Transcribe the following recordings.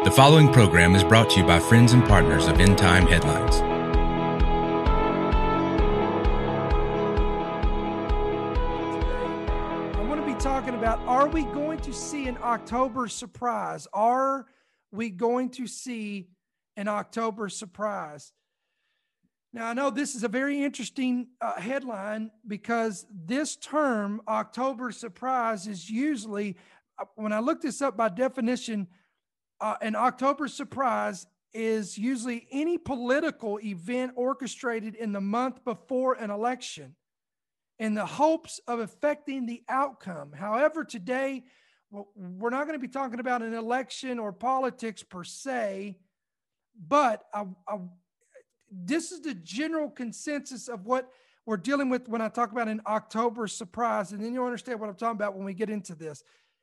The following program is brought to you by friends and partners of End Time Headlines. I want to be talking about, are we going to see an October surprise? Are we going to see an October surprise? Now, I know this is a very interesting headline because this term, October surprise, is usually, when I look this up by definition, an October surprise is usually any political event orchestrated in the month before an election in the hopes of affecting the outcome. However, today, we're not going to be talking about an election or politics per se, but this is the general consensus of what we're dealing with when I talk about an October surprise, and then you'll understand what I'm talking about when we get into this.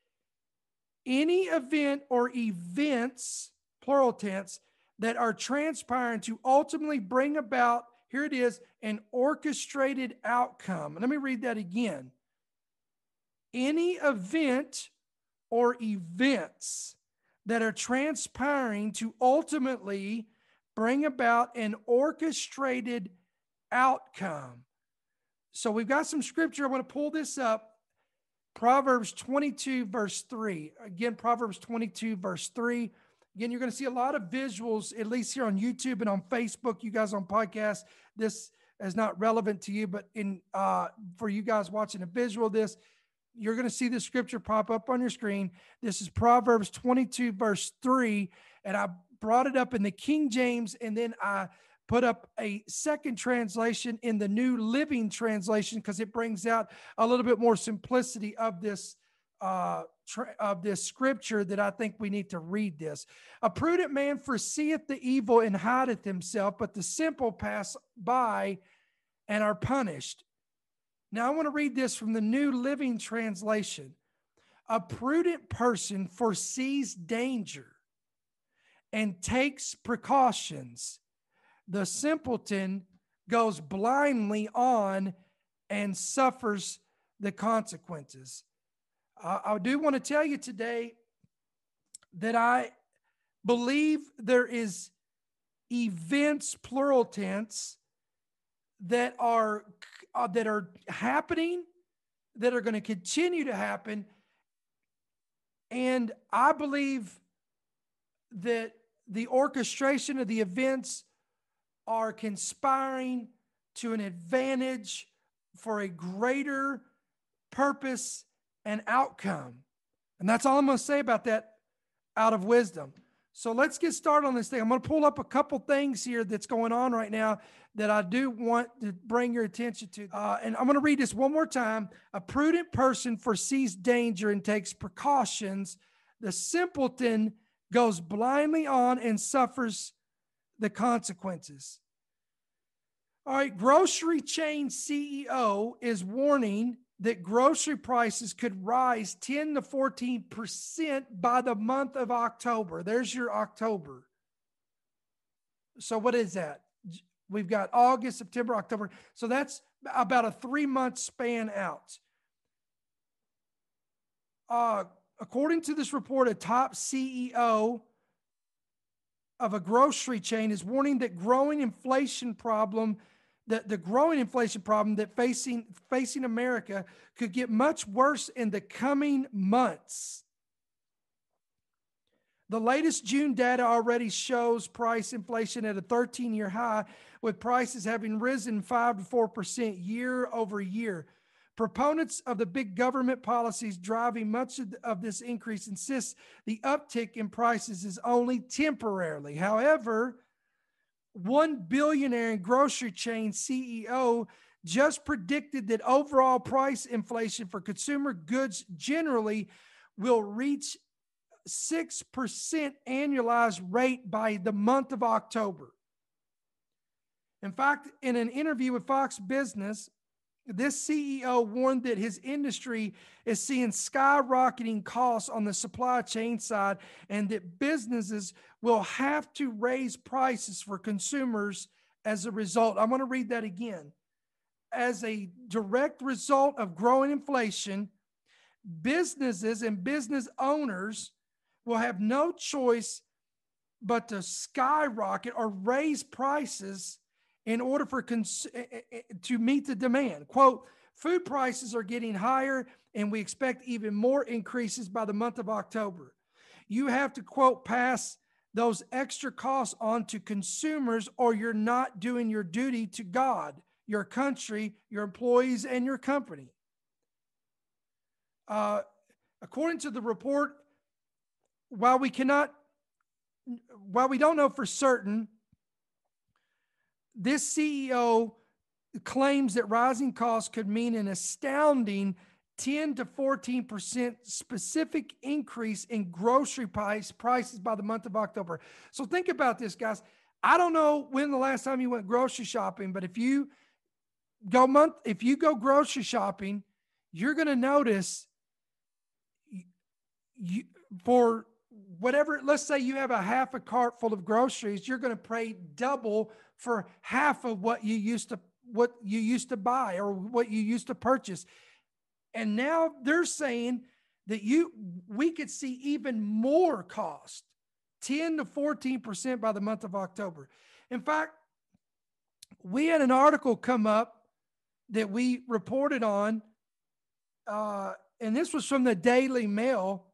Any event or events, plural tense, that are transpiring to ultimately bring about, here it is, an orchestrated outcome. And let me read that again. Any event or events that are transpiring to ultimately bring about an orchestrated outcome. So we've got some scripture. I want to pull this up. Proverbs 22, verse 3. Again, Proverbs 22, verse 3. Again, you're going to see a lot of visuals, at least here on YouTube and on Facebook. You guys on podcasts, this is not relevant to you, but for you guys watching a visual of this, you're going to see the scripture pop up on your screen. This is Proverbs 22, verse 3, and I brought it up in the King James, and then I put up a second translation in the New Living Translation because it brings out a little bit more simplicity of this scripture that I think we need to read this. A prudent man foreseeth the evil and hideth himself, but the simple pass by and are punished. Now I want to read this from the New Living Translation. A prudent person foresees danger and takes precautions. The simpleton goes blindly on and suffers the consequences. I do want to tell you today that I believe there is events, plural tense, that are happening, that are going to continue to happen. And I believe that the orchestration of the events are conspiring to an advantage for a greater purpose and outcome. And that's all I'm going to say about that out of wisdom. So let's get started on this thing. I'm going to pull up a couple things here that's going on right now that I do want to bring your attention to. And I'm going to read this one more time. A prudent person foresees danger and takes precautions. The simpleton goes blindly on and suffers the consequences. All right, grocery chain CEO is warning that grocery prices could rise 10 to 14% by the month of October. There's your October. So what is that? We've got August, September, October. So that's about a 3-month span out. According to this report, a top CEO of a grocery chain is warning that the growing inflation problem that facing America could get much worse in the coming months. The latest June data already shows price inflation at a 13-year high, with prices having risen 5 to 4% year over year. Proponents of the big government policies driving much of this increase insist the uptick in prices is only temporarily. However, one billionaire and grocery chain CEO just predicted that overall price inflation for consumer goods generally will reach 6% annualized rate by the month of October. In fact, in an interview with Fox Business, this CEO warned that his industry is seeing skyrocketing costs on the supply chain side and that businesses will have to raise prices for consumers as a result. I'm going to read that again. As a direct result of growing inflation, businesses and business owners will have no choice but to skyrocket or raise prices in order for to meet the demand. Quote, food prices are getting higher and we expect even more increases by the month of October. You have to, quote, pass those extra costs on to consumers or you're not doing your duty to God, your country, your employees, and your company. According to the report, while we don't know for certain, this CEO claims that rising costs could mean an astounding 10 to 14% specific increase in grocery prices by the month of October. So think about this, guys. I don't know when the last time you went grocery shopping, but if you go grocery shopping, you're going to notice for whatever, let's say you have a half a cart full of groceries, you're going to pay double for half of what you used to buy or what you used to purchase. And now they're saying that we could see even more cost, 10 to 14% by the month of October. In fact, we had an article come up that we reported on, and this was from the Daily Mail,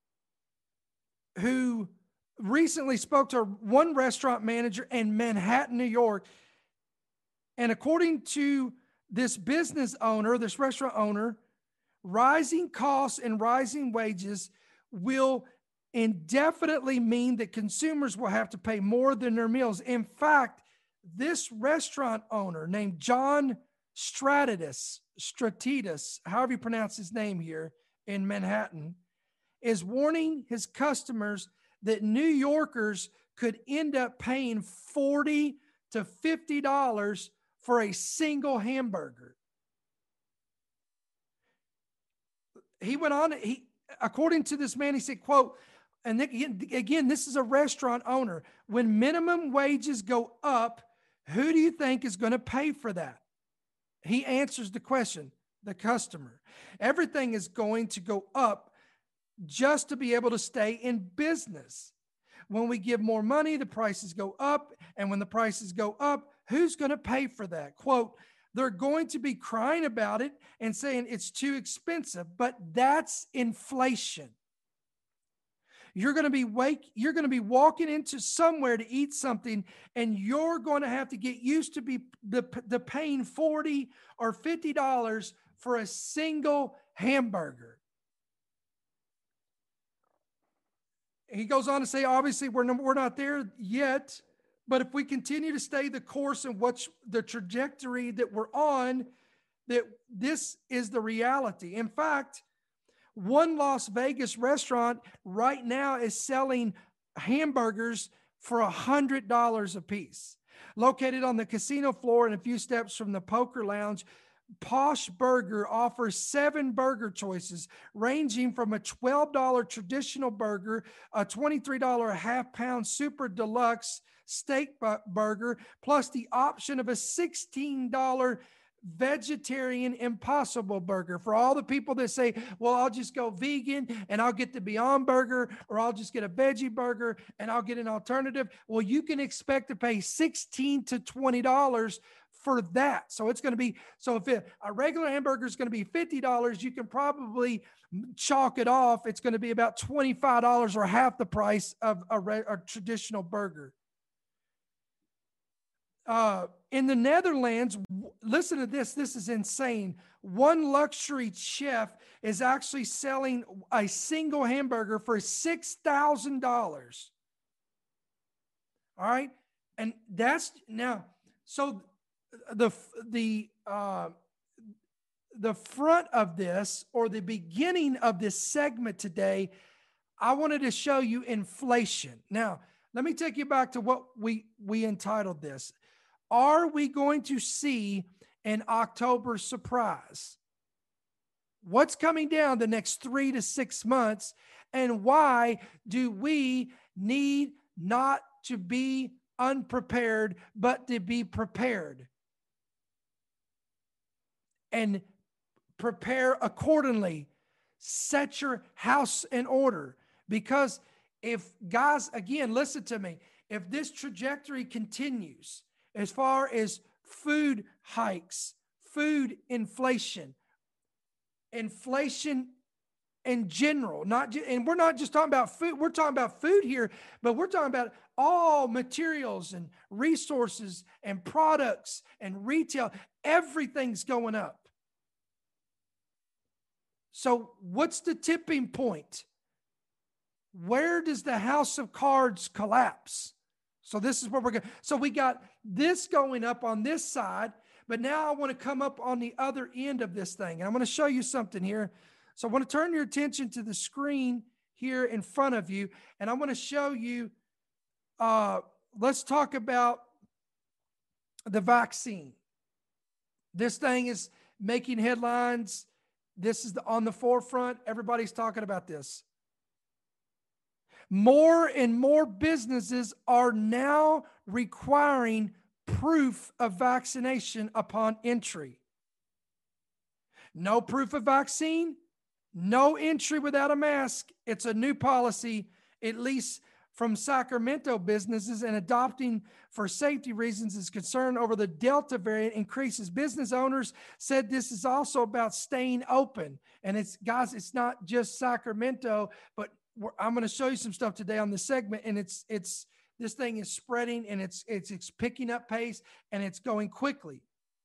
who recently spoke to one restaurant manager in Manhattan, New York. And according to this restaurant owner, rising costs and rising wages will indefinitely mean that consumers will have to pay more than their meals. In fact, this restaurant owner named John Stratidis, however you pronounce his name here in Manhattan, is warning his customers that New Yorkers could end up paying $40 to $50 for a single hamburger. He went on, according to this man, he said, quote, and again, this is a restaurant owner. When minimum wages go up, who do you think is going to pay for that? He answers the question, the customer. Everything is going to go up just to be able to stay in business. When we give more money, the prices go up. And when the prices go up, who's going to pay for that? Quote, they're going to be crying about it and saying it's too expensive, but that's inflation. You're going to be walking into somewhere to eat something, and you're going to have to get used to the paying $40 or $50 for a single hamburger. He goes on to say, obviously, we're not there yet, but if we continue to stay the course and what's the trajectory that we're on, that this is the reality. In fact, one Las Vegas restaurant right now is selling hamburgers for $100 a piece. Located on the casino floor and a few steps from the poker lounge, Posh Burger offers 7 burger choices, ranging from a $12 traditional burger, a $23 half-pound super deluxe steak burger, plus the option of a $16 vegetarian Impossible Burger. For all the people that say, well, I'll just go vegan and I'll get the Beyond Burger, or I'll just get a veggie burger and I'll get an alternative. Well, you can expect to pay $16 to $20 for that. So it's going to be, so if a regular hamburger is going to be $50, you can probably chalk it off. It's going to be about $25 or half the price of a traditional burger. In the Netherlands, listen to this. This is insane. One luxury chef is actually selling a single hamburger for $6,000. All right. And that's now, so the front of this, or the beginning of this segment today, I wanted to show you inflation. Now, let me take you back to what we entitled this. Are we going to see an October surprise? What's coming down the next 3 to 6 months? And why do we need not to be unprepared, but to be prepared? And prepare accordingly. Set your house in order, because if guys, again, listen to me, if this trajectory continues as far as food hikes, food inflation in general, and we're not just talking about food, we're talking about food here, but we're talking about all materials and resources and products and retail, everything's going up. So what's the tipping point? Where does the house of cards collapse? So this is where we're going. So we got this going up on this side, but now I want to come up on the other end of this thing. And I'm going to show you something here. So I want to turn your attention to the screen here in front of you. And I want to show you, let's talk about the vaccine. This thing is making headlines. This is on the forefront. Everybody's talking about this. More and more businesses are now requiring proof of vaccination upon entry. No proof of vaccine, no entry without a mask. It's a new policy, at least from Sacramento businesses, and adopting for safety reasons is concern over the Delta variant increases. Business owners said this is also about staying open. And it's, guys, it's not just Sacramento, but I'm going to show you some stuff today on this segment, and it's this thing is spreading, and it's picking up pace, and it's going quickly.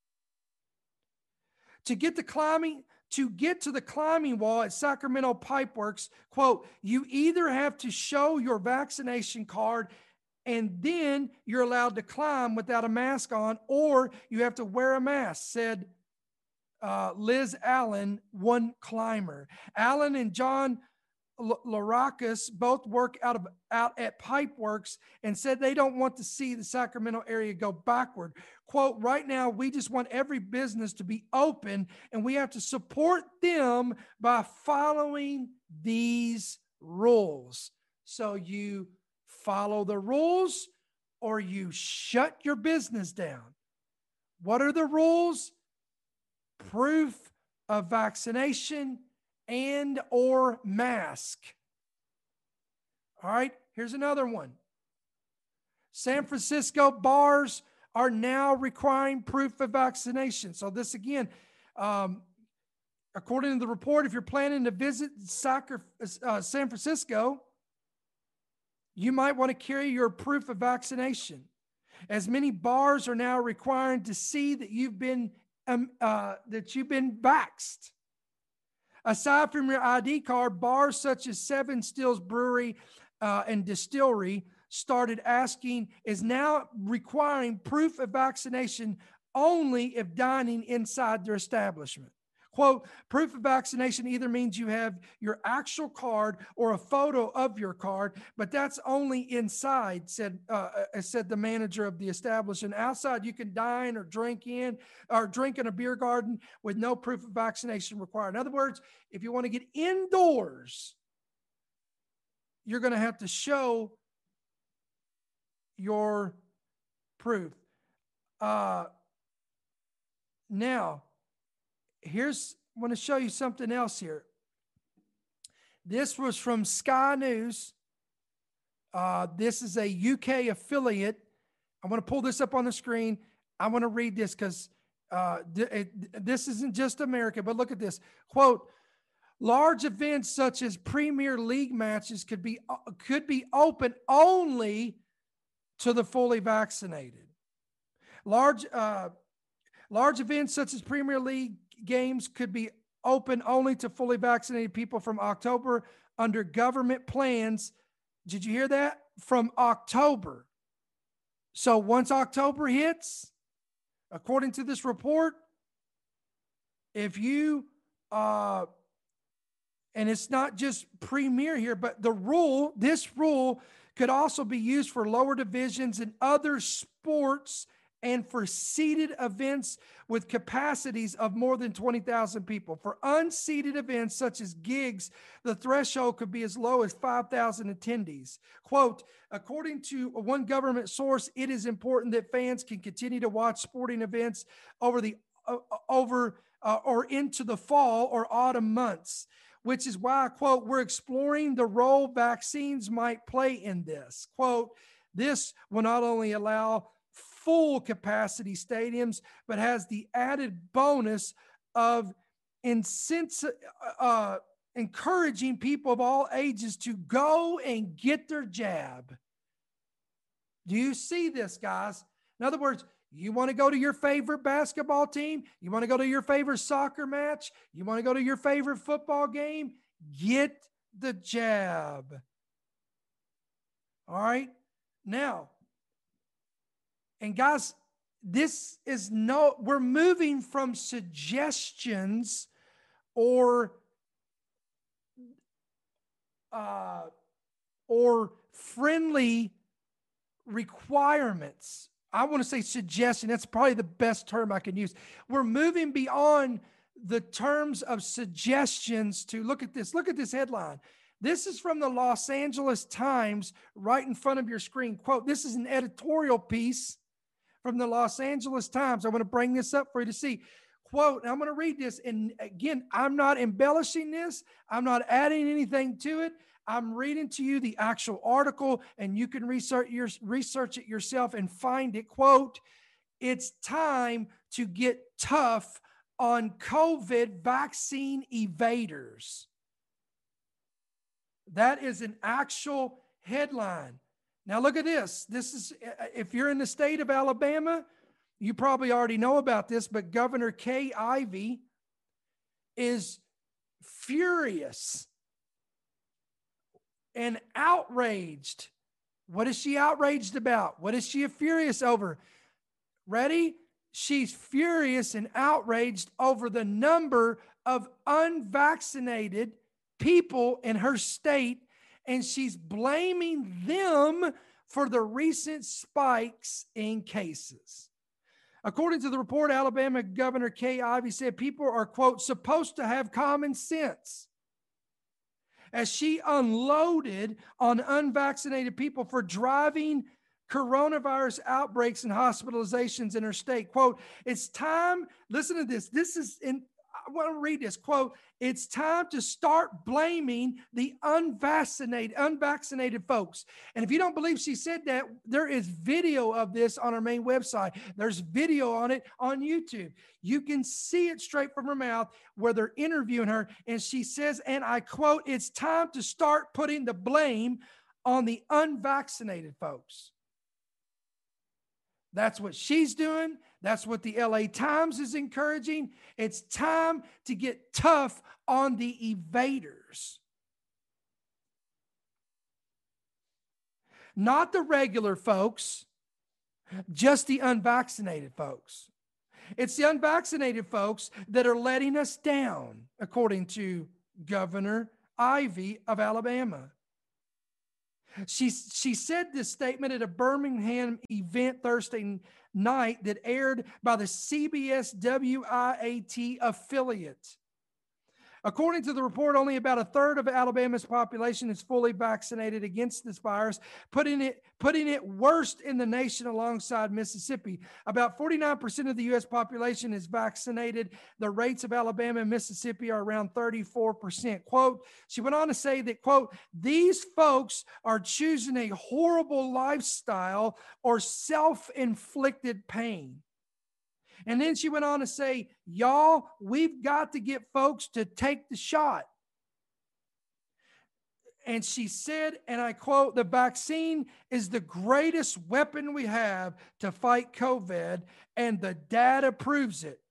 To get to the climbing wall at Sacramento Pipeworks, quote, you either have to show your vaccination card and then you're allowed to climb without a mask on, or you have to wear a mask, said Liz Allen, one climber. Allen and John Laracus both work out at Pipeworks and said they don't want to see the Sacramento area go backward. Quote, right now, we just want every business to be open, and we have to support them by following these rules. So you follow the rules or you shut your business down. What are the rules? Proof of vaccination and or mask. All right, here's another one. San Francisco bars are now requiring proof of vaccination. So this again, according to the report, if you're planning to visit San Francisco, you might want to carry your proof of vaccination, as many bars are now requiring to see that you've been vaxxed. Aside from your ID card, bars such as Seven Stills Brewery and Distillery is now requiring proof of vaccination only if dining inside their establishment. Quote, proof of vaccination either means you have your actual card or a photo of your card, but that's only inside, said the manager of the establishment. Outside, you can dine or drink in a beer garden with no proof of vaccination required. In other words, if you want to get indoors, you're going to have to show your proof. Now, I want to show you something else here. This was from Sky News. This is a UK affiliate. I want to pull this up on the screen. I want to read this because this isn't just America, but look at this. Quote, large events such as Premier League matches could be open only to the fully vaccinated. Large events such as Premier League games could be open only to fully vaccinated people from October under government plans. Did you hear that? From October. So once October hits, according to this report, if you, and it's not just Premier here, but this rule could also be used for lower divisions and other sports and for seated events with capacities of more than 20,000 people. For unseated events such as gigs, the threshold could be as low as 5,000 attendees. Quote, according to one government source, it is important that fans can continue to watch sporting events or into the fall or autumn months. which is why, quote, we're exploring the role vaccines might play in this. Quote, this will not only allow full capacity stadiums, but has the added bonus of encouraging people of all ages to go and get their jab. Do you see this, guys? In other words, you want to go to your favorite basketball team? You want to go to your favorite soccer match? You want to go to your favorite football game? Get the jab. All right? Now, and guys, we're moving from suggestions or friendly requirements. I want to say suggestion. That's probably the best term I can use. We're moving beyond the terms of suggestions to look at this. Look at this headline. This is from the Los Angeles Times right in front of your screen. Quote, this is an editorial piece from the Los Angeles Times. I want to bring this up for you to see. Quote, and I'm going to read this. And again, I'm not embellishing this. I'm not adding anything to it. I'm reading to you the actual article, and you can research it yourself and find it. Quote, it's time to get tough on COVID vaccine evaders. That is an actual headline. Now look at this. This is, if you're in the state of Alabama, you probably already know about this, but Governor Kay Ivey is furious and outraged. What is she outraged about? What is she furious over? Ready? She's furious and outraged over the number of unvaccinated people in her state, and she's blaming them for the recent spikes in cases. According to the report, Alabama Governor Kay Ivey said people are, quote, supposed to have common sense, as she unloaded on unvaccinated people for driving coronavirus outbreaks and hospitalizations in her state. Quote, it's time, listen to this. I want to read this. Quote, it's time to start blaming the unvaccinated folks. And if you don't believe she said that, there is video of this on our main website. There's video on it on YouTube. You can see it straight from her mouth where they're interviewing her. And she says, and I quote, it's time to start putting the blame on the unvaccinated folks. That's what she's doing. That's what the LA Times is encouraging. It's time to get tough on the evaders. Not the regular folks, just the unvaccinated folks. It's the unvaccinated folks that are letting us down, according to Governor Ivey of Alabama. She said this statement at a Birmingham event Thursday night that aired by the CBS WIAT affiliate. According to the report, only about a third of Alabama's population is fully vaccinated against this virus, putting it worst in the nation alongside Mississippi. About 49% of the U.S. population is vaccinated. The rates of Alabama and Mississippi are around 34%. Quote, she went on to say that, quote, these folks are choosing a horrible lifestyle or self-inflicted pain. And then she went on to say, y'all, we've got to get folks to take the shot. And she said, and I quote, the vaccine is the greatest weapon we have to fight COVID, and the data proves it.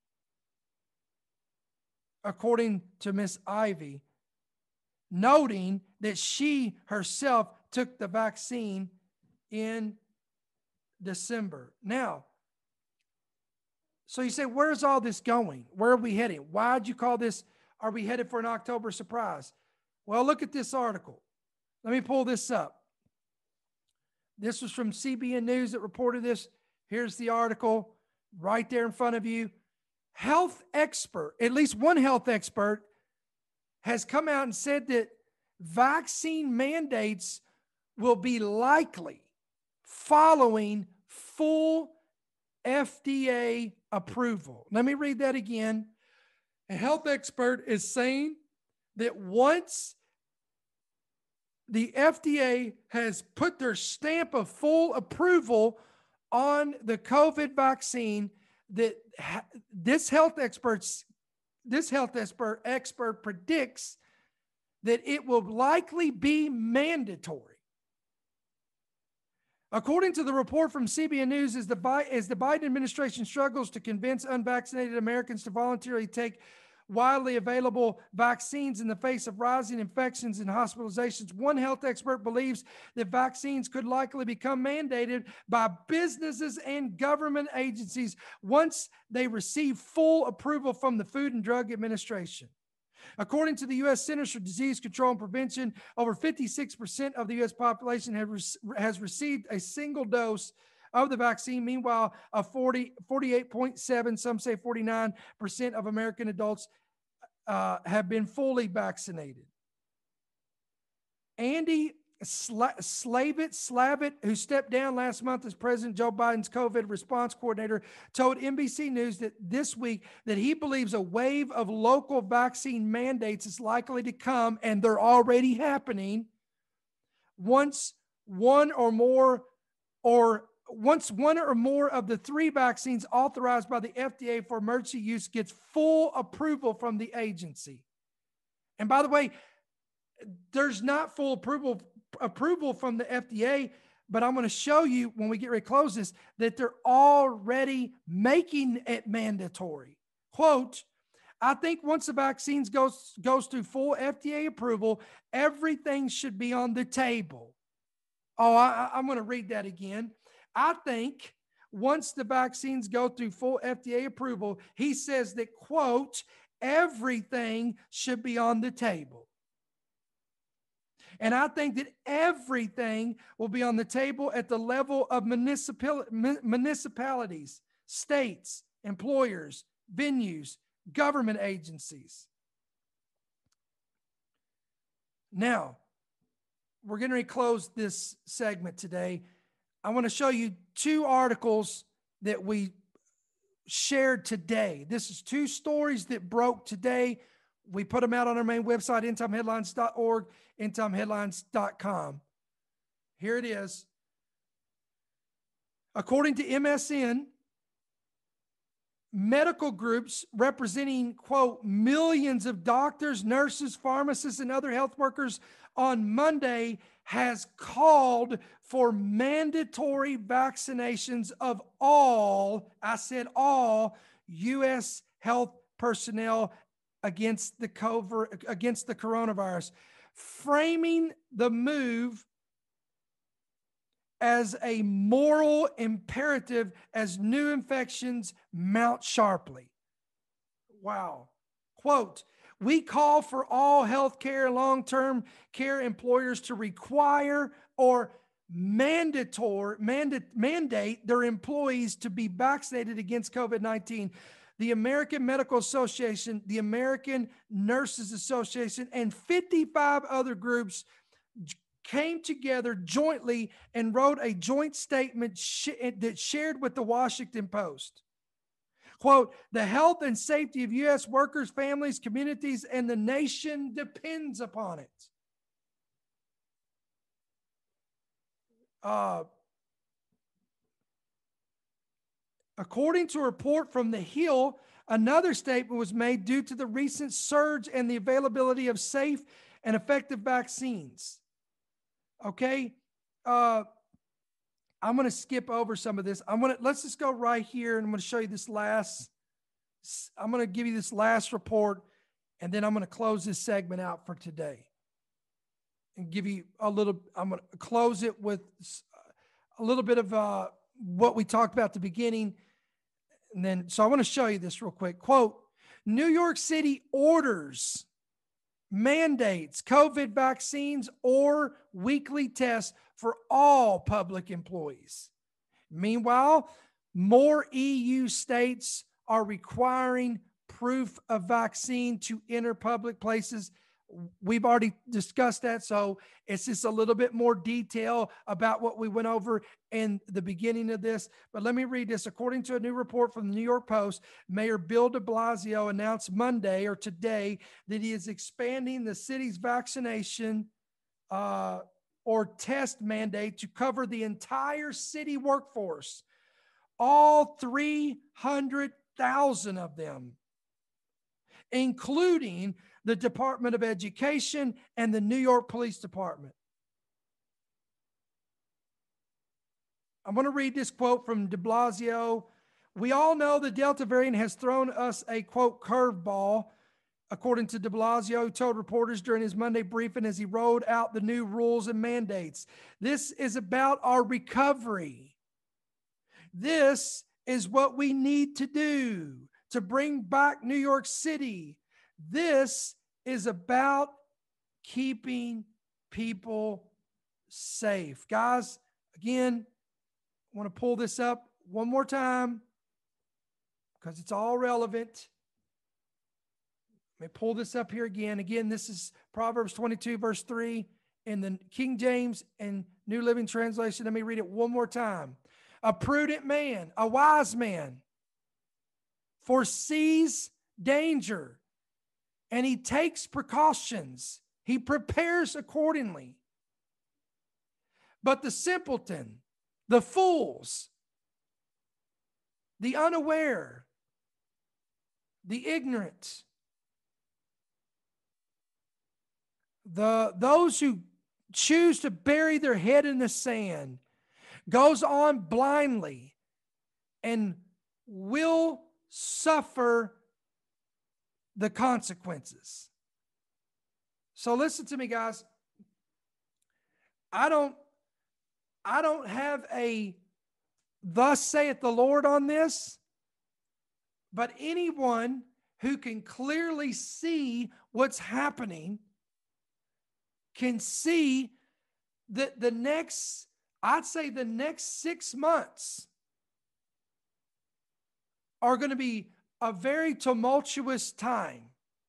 According to Miss Ivey, noting that she herself took the vaccine in December. Now, so you say, where's all this going? Where are we heading? Why'd you call this, are we headed for an October surprise? Well, look at this article. Let me pull this up. This was from CBN News that reported this. Here's the article right there in front of you. Health expert, at least one health expert, has come out and said that vaccine mandates will be likely following full FDA approval. Let me read that again. A health expert is saying that once the FDA has put their stamp of full approval on the COVID vaccine, that this health expert predicts that it will likely be mandatory. According to the report from CBN News, as the Biden administration struggles to convince unvaccinated Americans to voluntarily take widely available vaccines in the face of rising infections and hospitalizations, one health expert believes that vaccines could likely become mandated by businesses and government agencies once they receive full approval from the Food and Drug Administration. According to the U.S. Centers for Disease Control and Prevention, over 56% of the U.S. population has received a single dose of the vaccine. Meanwhile, 48.7, some say 49% of American adults have been fully vaccinated. Andy Slavitt, who stepped down last month as President Joe Biden's COVID response coordinator, told NBC News that this week that he believes a wave of local vaccine mandates is likely to come, and they're already happening, once one or more of the 3 vaccines authorized by the FDA for emergency use gets full approval from the agency. And by the way, there's not full approval from the FDA, but I'm going to show you when we get ready to close this that they're already making it mandatory. Quote, I think once the vaccines goes through full FDA approval, everything should be on the table. Oh, I'm going to read that again. I think once the vaccines go through full FDA approval, he says that, quote, everything should be on the table. And I think that everything will be on the table at the level of municipalities, states, employers, venues, government agencies. Now, we're going to close this segment today. I want to show you 2 articles that we shared today. This is 2 stories that broke today. We put them out on our main website, endtimeheadlines.org, endtimeheadlines.com. Here it is. According to MSN, medical groups representing, quote, millions of doctors, nurses, pharmacists, and other health workers on Monday has called for mandatory vaccinations of all, I said all, U.S. health personnel against the coronavirus, framing the move as a moral imperative as new infections mount sharply. Wow. Quote, we call for all healthcare, long-term care employers to require or mandate their employees to be vaccinated against COVID-19. The American Medical Association, the American Nurses Association, and 55 other groups came together jointly and wrote a joint statement that shared with the Washington Post. Quote, the health and safety of U.S. workers, families, communities, and the nation depends upon it. According to a report from The Hill, another statement was made due to the recent surge and the availability of safe and effective vaccines. Okay. I'm going to skip over some of this. Let's just go right here, and I'm going to show you this I'm going to give you this last report, and then I'm going to close this segment out for today and give you I'm going to close it with a little bit of what we talked about at the beginning. And then, so I want to show you this real quick. Quote, New York City mandates COVID vaccines or weekly tests for all public employees. Meanwhile, more EU states are requiring proof of vaccine to enter public places we've already discussed that. So it's just a little bit more detail about what we went over in the beginning of this. But let me read this. According to a new report from the New York Post, Mayor Bill de Blasio announced Monday or today that he is expanding the city's vaccination or test mandate to cover the entire city workforce, all 300,000 of them, including the Department of Education and the New York Police Department. I'm going to read this quote from de Blasio. We all know the Delta variant has thrown us a, quote, curveball, according to de Blasio, who told reporters during his Monday briefing as he rolled out the new rules and mandates. This is about our recovery. This is what we need to do to bring back New York City. This is about keeping people safe. Guys, again, I want to pull this up one more time because it's all relevant. Let me pull this up here again. Again, this is Proverbs 22, verse 3 in the King James and New Living Translation. Let me read it one more time. A prudent man, a wise man, foresees danger, and he takes precautions. He prepares accordingly. But the simpleton, the fools, the unaware, the ignorant, those who choose to bury their head in the sand, goes on blindly and will suffer the consequences. So listen to me, guys. I don't have a thus saith the Lord on this, but anyone who can clearly see what's happening can see that the next 6 months are going to be a very tumultuous time.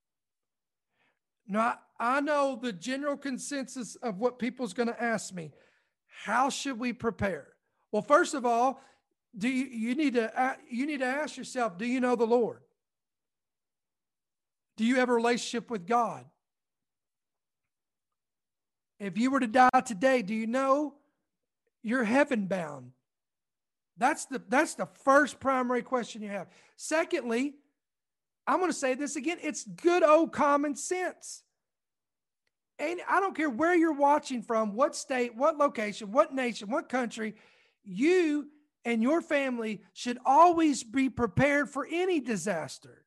Now, I know the general consensus of what people's going to ask me. How should we prepare? Well, first of all, you need to ask yourself, do you know the Lord? Do you have a relationship with God? If you were to die today, do you know you're heaven bound? That's the first primary question you have. Secondly, I'm going to say this again. It's good old common sense. And I don't care where you're watching from, what state, what location, what nation, what country, you and your family should always be prepared for any disaster.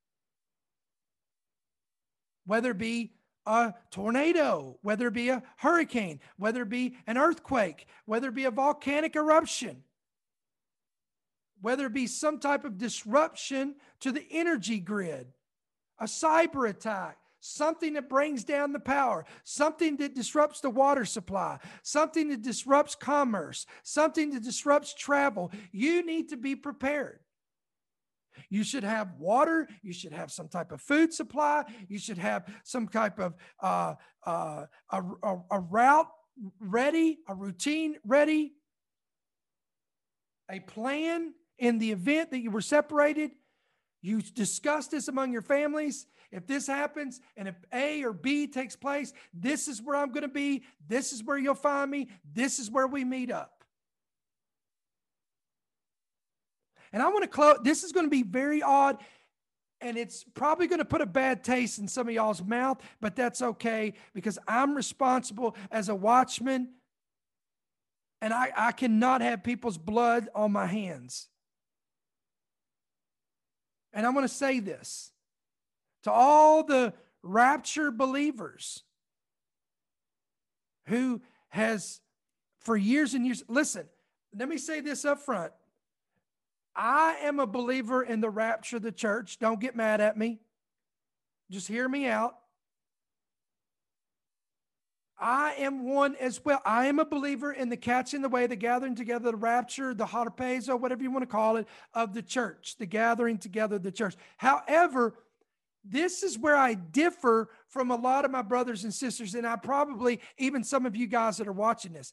Whether it be a tornado, whether it be a hurricane, whether it be an earthquake, whether it be a volcanic eruption, whether it be some type of disruption to the energy grid, a cyber attack, something that brings down the power, something that disrupts the water supply, something that disrupts commerce, something that disrupts travel. You need to be prepared. You should have water. You should have some type of food supply. You should have some type of a route ready, a routine ready, a plan in the event that you were separated. You discuss this among your families. If this happens and if A or B takes place, this is where I'm going to be. This is where you'll find me. This is where we meet up. And I want to close. This is going to be very odd, and it's probably going to put a bad taste in some of y'all's mouth, but that's okay because I'm responsible as a watchman, and I cannot have people's blood on my hands. And I'm going to say this to all the rapture believers who has for years and years. Listen, let me say this up front. I am a believer in the rapture of the church. Don't get mad at me. Just hear me out. I am one as well. I am a believer in the catching away, the gathering together, the rapture, the harpazo, whatever you want to call it, of the church, the gathering together of the church. However, this is where I differ from a lot of my brothers and sisters, and I probably even some of you guys that are watching this.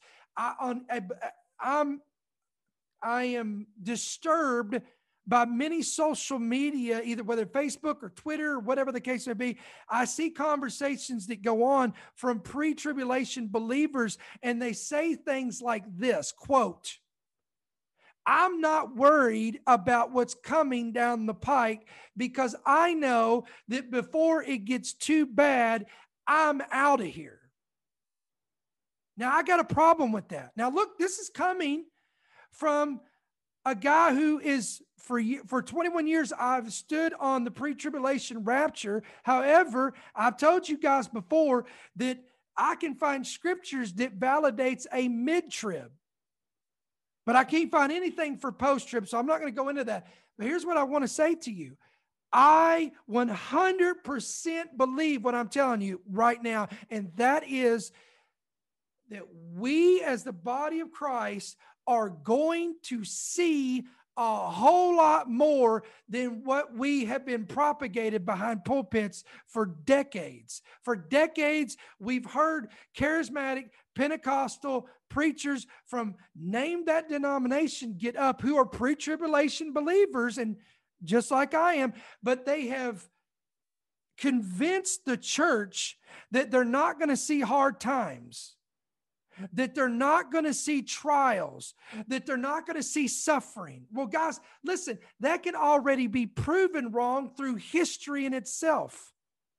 I am disturbed by many social media, either whether Facebook or Twitter or whatever the case may be. I see conversations that go on from pre-tribulation believers, and they say things like this, quote, I'm not worried about what's coming down the pike because I know that before it gets too bad, I'm out of here. Now, I got a problem with that. Now, look, this is coming from a guy who is, for 21 years, I've stood on the pre-tribulation rapture. However, I've told you guys before that I can find scriptures that validates a mid-trib. But I can't find anything for post-trib, so I'm not going to go into that. But here's what I want to say to you. I 100% believe what I'm telling you right now, and that is that we as the body of Christ are going to see a whole lot more than what we have been propagated behind pulpits for decades. For decades, we've heard charismatic Pentecostal preachers from name that denomination get up who are pre-tribulation believers, and just like I am, but they have convinced the church that they're not going to see hard times, that they're not going to see trials, that they're not going to see suffering. Well, guys, listen, that can already be proven wrong through history in itself.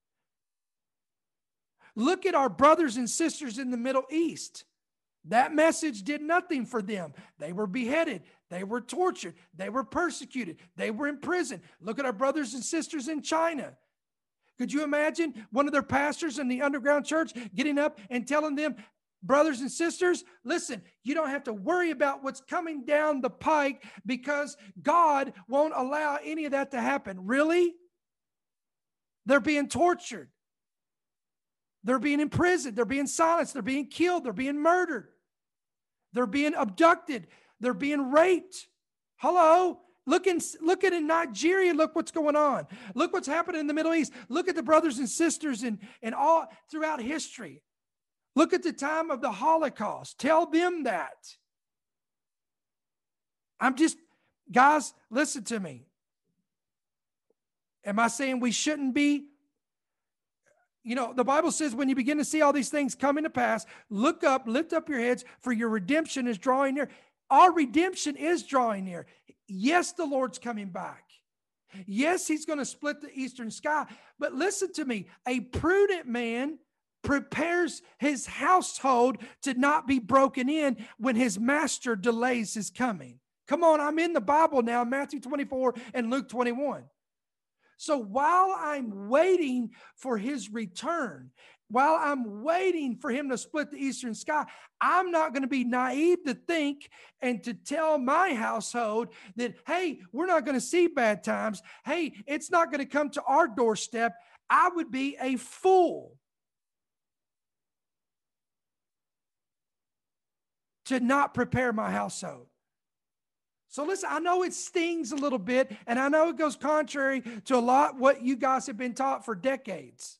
Look at our brothers and sisters in the Middle East. That message did nothing for them. They were beheaded. They were tortured. They were persecuted. They were in prison. Look at our brothers and sisters in China. Could you imagine one of their pastors in the underground church getting up and telling them, brothers and sisters, listen, you don't have to worry about what's coming down the pike because God won't allow any of that to happen. Really? They're being tortured. They're being imprisoned. They're being silenced. They're being killed. They're being murdered. They're being abducted. They're being raped. Hello? Look at in Nigeria. Look what's going on. Look what's happening in the Middle East. Look at the brothers and sisters and all throughout history. Look at the time of the Holocaust. Tell them that. Guys, listen to me. Am I saying we shouldn't be? You know, the Bible says when you begin to see all these things coming to pass, look up, lift up your heads, for your redemption is drawing near. Our redemption is drawing near. Yes, the Lord's coming back. Yes, he's going to split the eastern sky. But listen to me, a prudent man prepares his household to not be broken in when his master delays his coming. Come on, I'm in the Bible now, Matthew 24 and Luke 21. So while I'm waiting for his return, while I'm waiting for him to split the eastern sky, I'm not going to be naive to think and to tell my household that, hey, we're not going to see bad times. Hey, it's not going to come to our doorstep. I would be a fool to not prepare my household. So listen, I know it stings a little bit, and I know it goes contrary to a lot what you guys have been taught for decades.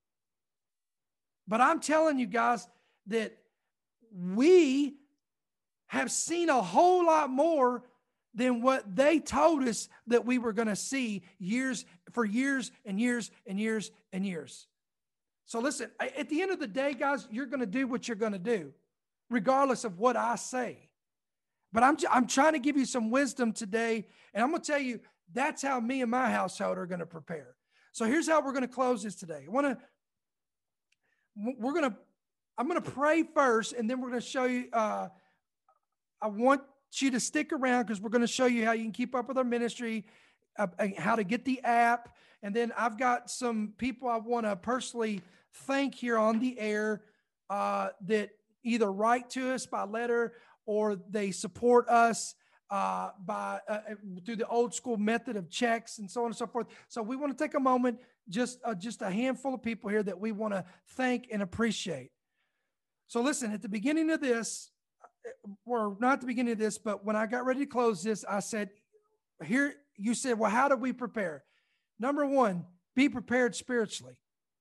But I'm telling you guys that we have seen a whole lot more than what they told us that we were going to see for years and years and years and years. So listen, at the end of the day, guys, you're going to do what you're going to do, regardless of what I say. But I'm trying to give you some wisdom today, and I'm going to tell you that's how me and my household are going to prepare. So here's how we're going to close this today. I'm going to pray first, and then we're going to show you. I want you to stick around because we're going to show you how you can keep up with our ministry, how to get the app, and then I've got some people I want to personally thank here on the air that either write to us by letter or they support us through the old school method of checks and so on and so forth. So we want to take a moment, just a handful of people here that we want to thank and appreciate. So listen, at the beginning of this, or not the beginning of this, but when I got ready to close this, I said, here, you said, well, how do we prepare? Number one, Be prepared spiritually.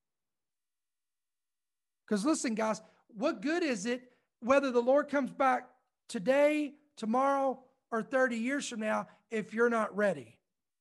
Because listen, guys, what good is it whether the Lord comes back today, tomorrow, or 30 years from now if you're not ready?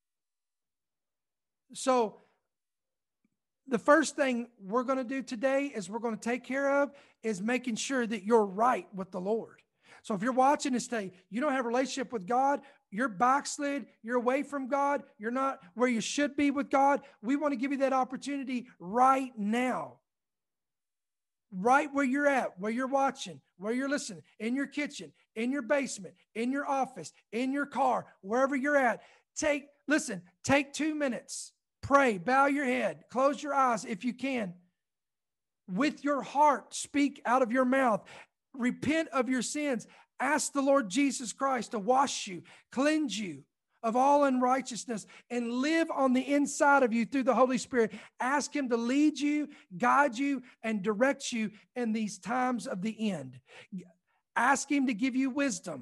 So the first thing we're going to do today is we're going to take care of is making sure that you're right with the Lord. So if you're watching this today, you don't have a relationship with God, you're backslid, you're away from God, you're not where you should be with God, we want to give you that opportunity right now. Right where you're at, where you're watching, where you're listening, in your kitchen, in your basement, in your office, in your car, wherever you're at. Take 2 minutes, pray, bow your head, close your eyes if you can. With your heart, speak out of your mouth. Repent of your sins. Ask the Lord Jesus Christ to wash you, cleanse you of all unrighteousness, and live on the inside of you through the Holy Spirit. Ask him to lead you, guide you, and direct you in these times of the end. Ask him to give you wisdom.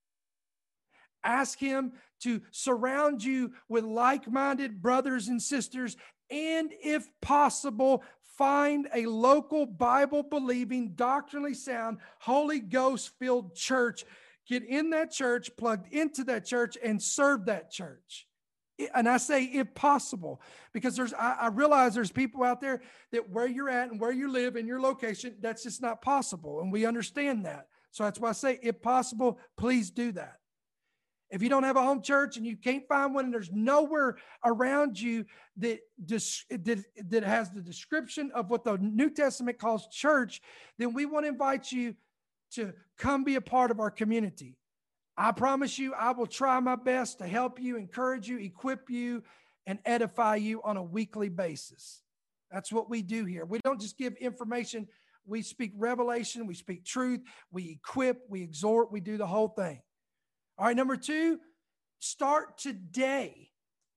Ask him to surround you with like-minded brothers and sisters, and if possible, find a local Bible-believing, doctrinally sound, Holy Ghost-filled church. Get in that church, plugged into that church, and serve that church. And I say if possible, because I realize there's people out there that where you're at and where you live in your location, that's just not possible. And we understand that. So that's why I say if possible, please do that. If you don't have a home church and you can't find one and there's nowhere around you that has the description of what the New Testament calls church, then we want to invite you to come be a part of our community. I promise you, I will try my best to help you, encourage you, equip you, and edify you on a weekly basis. That's what we do here. We don't just give information. We speak revelation. We speak truth. We equip. We exhort. We do the whole thing. All right, number 2, start today.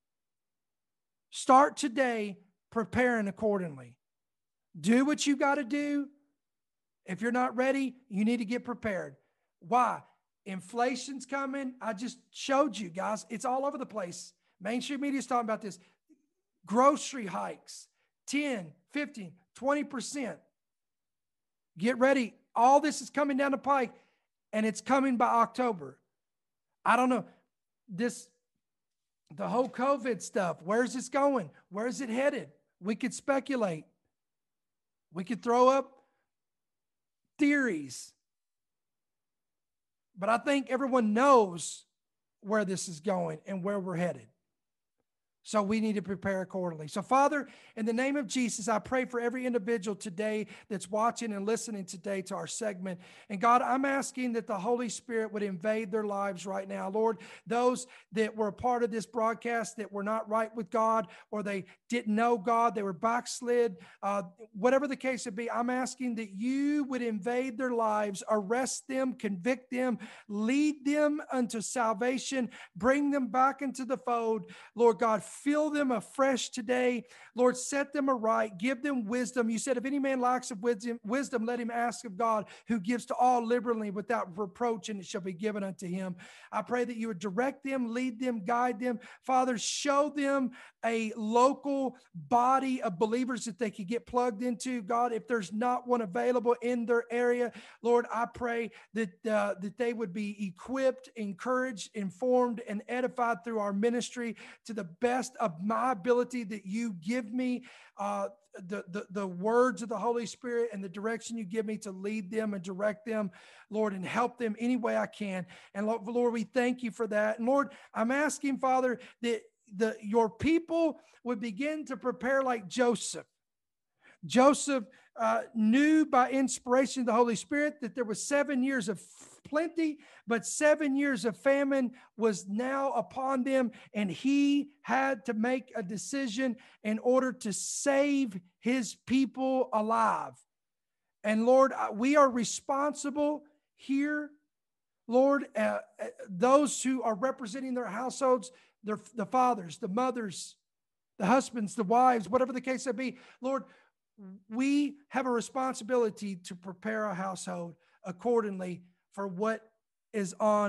Start today preparing accordingly. Do what you got to do. If you're not ready, you need to get prepared. Why? Inflation's coming. I just showed you guys. It's all over the place. Mainstream media is talking about this. Grocery hikes, 10, 15, 20%. Get ready. All this is coming down the pike, and it's coming by October. I don't know. The whole COVID stuff, where's this going? Where's it headed? We could speculate. We could throw up theories. But I think everyone knows where this is going and where we're headed. So we need to prepare accordingly. So Father, in the name of Jesus, I pray for every individual today that's watching and listening today to our segment. And God, I'm asking that the Holy Spirit would invade their lives right now. Lord, those that were a part of this broadcast that were not right with God, or they didn't know God, they were backslid, whatever the case would be, I'm asking that you would invade their lives, arrest them, convict them, lead them unto salvation, bring them back into the fold. Lord God, fill them afresh today. Lord, set them aright. Give them wisdom. You said, if any man lacks of wisdom, let him ask of God, who gives to all liberally without reproach, and it shall be given unto him. I pray that you would direct them, lead them, guide them. Father, show them a local body of believers that they could get plugged into. God, if there's not one available in their area, Lord, I pray that they would be equipped, encouraged, informed, and edified through our ministry to the best of my ability that you give me, the words of the Holy Spirit and the direction you give me to lead them and direct them, Lord, and help them any way I can. And Lord, we thank you for that. And Lord, I'm asking, Father, that your people would begin to prepare like Joseph. Joseph knew by inspiration of the Holy Spirit that there was 7 years of plenty, but 7 years of famine was now upon them, and he had to make a decision in order to save his people alive. And Lord, we are responsible here, Lord, those who are representing their households, the fathers, the mothers, the husbands, the wives, whatever the case may be, Lord, we have a responsibility to prepare our household accordingly for what is on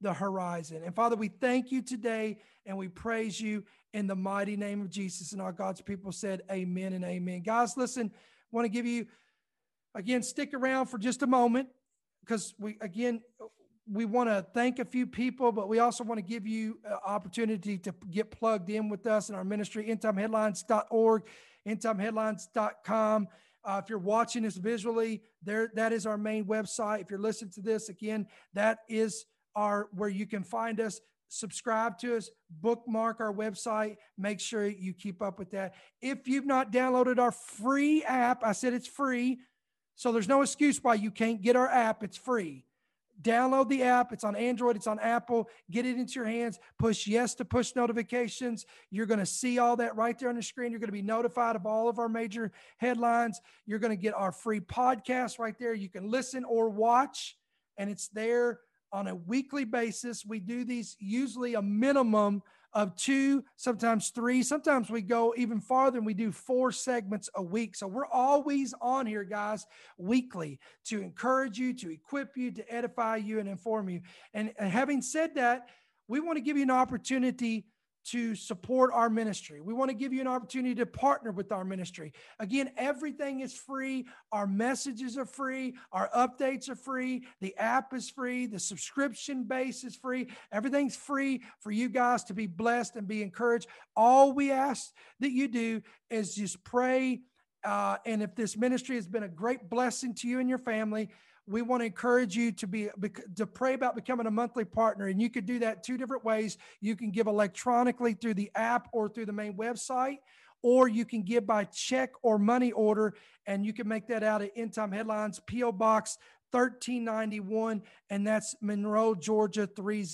the horizon. And Father, we thank you today and we praise you in the mighty name of Jesus. And all God's people said amen and amen. Guys, listen, I want to give you, again, stick around for just a moment because we want to thank a few people, but we also want to give you an opportunity to get plugged in with us in our ministry, endtimeheadlines.org, endtimeheadlines.com. If you're watching this visually, that is our main website. If you're listening to this, again, that is where you can find us. Subscribe to us, bookmark our website, make sure you keep up with that. If you've not downloaded our free app, I said it's free, so there's no excuse why you can't get our app. It's free. Download the app. It's on Android. It's on Apple. Get it into your hands. Push yes to push notifications. You're going to see all that right there on the screen. You're going to be notified of all of our major headlines. You're going to get our free podcast right there. You can listen or watch, and it's there on a weekly basis. We do these usually a minimum of 2, sometimes 3. Sometimes we go even farther and we do 4 segments a week. So we're always on here, guys, weekly to encourage you, to equip you, to edify you, and inform you. And having said that, we want to give you an opportunity to support our ministry. We want to give you an opportunity to partner with our ministry. Again, everything is free. Our messages are free. Our updates are free. The app is free. The subscription base is free. Everything's free for you guys to be blessed and be encouraged. All we ask that you do is just pray. And if this ministry has been a great blessing to you and your family, we want to encourage you to pray about becoming a monthly partner. And you could do that 2 different ways. You can give electronically through the app or through the main website, or you can give by check or money order. And you can make that out at End Time Headlines, P.O. Box 1391. And that's Monroe, Georgia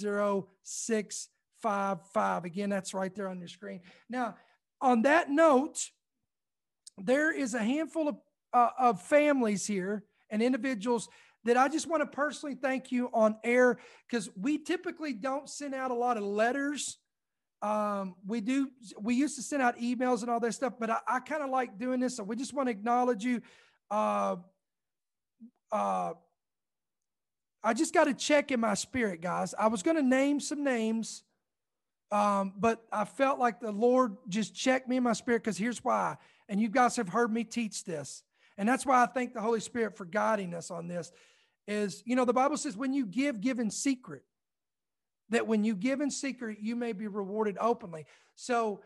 30655. Again, that's right there on your screen. Now, on that note, there is a handful of families here and individuals that I just want to personally thank you on air, because we typically don't send out a lot of letters. We used to send out emails and all that stuff, but I kind of like doing this. So we just want to acknowledge you. I just got to check in my spirit, guys. I was going to name some names, but I felt like the Lord just checked me in my spirit, because here's why. And you guys have heard me teach this. And that's why I thank the Holy Spirit for guiding us on this. Is, the Bible says when you give in secret, that when you give in secret, you may be rewarded openly. So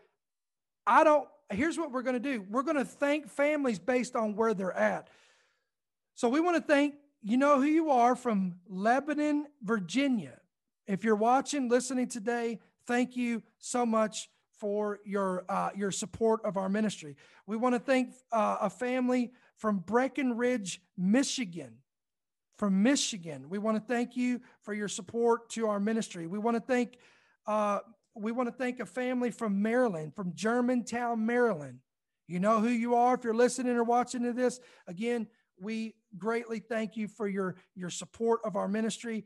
here's what we're going to do. We're going to thank families based on where they're at. So we want to thank, who you are, from Lebanon, Virginia. If you're watching, listening today, thank you so much for your support of our ministry. We want to thank a family from Breckenridge, Michigan. From Michigan, we want to thank you for your support to our ministry. We want to thank a family from Maryland, from Germantown, Maryland. You know who you are if you're listening or watching to this. Again, we greatly thank you for your support of our ministry.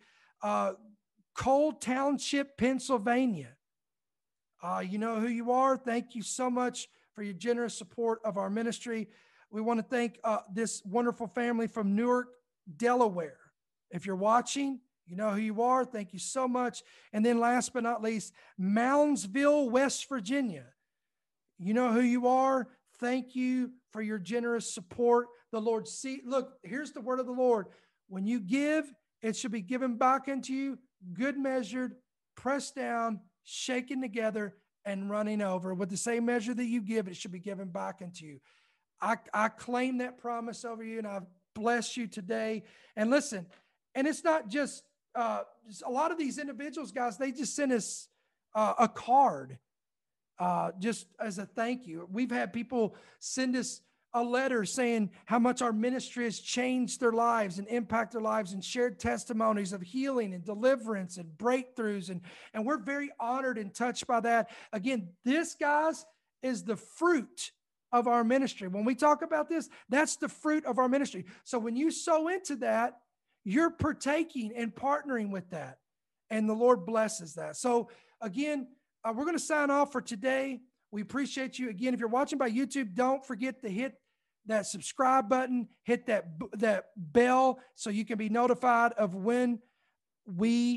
Cole Township, Pennsylvania. You know who you are. Thank you so much for your generous support of our ministry. We want to thank this wonderful family from Newark, Delaware. If you're watching, you know who you are. Thank you so much. And then last but not least, Moundsville, West Virginia. You know who you are. Thank you for your generous support. The Lord, look, here's the word of the Lord. When you give, it should be given back unto you, good measured, pressed down, shaken together, and running over. With the same measure that you give, it should be given back unto you. I claim that promise over you, and I bless you today. And listen, and it's not just a lot of these individuals, guys, they just sent us a card just as a thank you. We've had people send us a letter saying how much our ministry has changed their lives and impacted their lives, and shared testimonies of healing and deliverance and breakthroughs. And we're very honored and touched by that. Again, this, guys, is the fruit of our ministry. When we talk about this, that's the fruit of our ministry. So when you sow into that, you're partaking and partnering with that. And the Lord blesses that. So again, we're going to sign off for today. We appreciate you. Again, if you're watching by YouTube, don't forget to hit that subscribe button, hit that bell so you can be notified of when we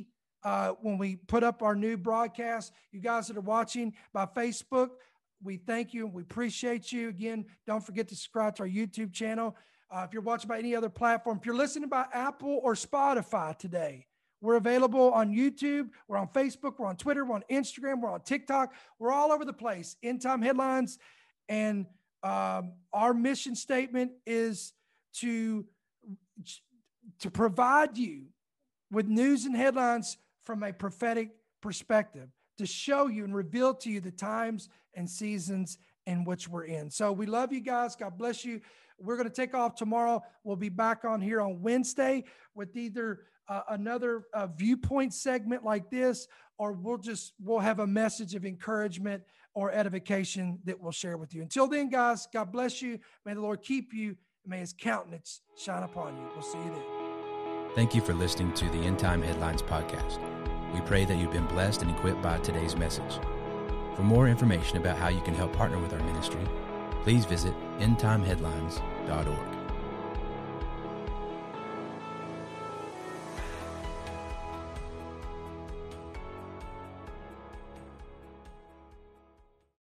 when we put up our new broadcast. You guys that are watching by Facebook, we thank you and we appreciate you. Again, don't forget to subscribe to our YouTube channel. If you're watching by any other platform, if you're listening by Apple or Spotify today, we're available on YouTube. We're on Facebook. We're on Twitter. We're on Instagram. We're on TikTok. We're all over the place. End Time Headlines. And our mission statement is to provide you with news and headlines from a prophetic perspective, to show you and reveal to you the times and seasons in which we're in. So we love you guys. God bless you. We're going to take off tomorrow. We'll be back on here on Wednesday with either another viewpoint segment like this, or we'll have a message of encouragement or edification that we'll share with you. Until then, guys, God bless you. May the Lord keep you. And may his countenance shine upon you. We'll see you then. Thank you for listening to the End Time Headlines podcast. We pray that you've been blessed and equipped by today's message. For more information about how you can help partner with our ministry, please visit endtimeheadlines.org.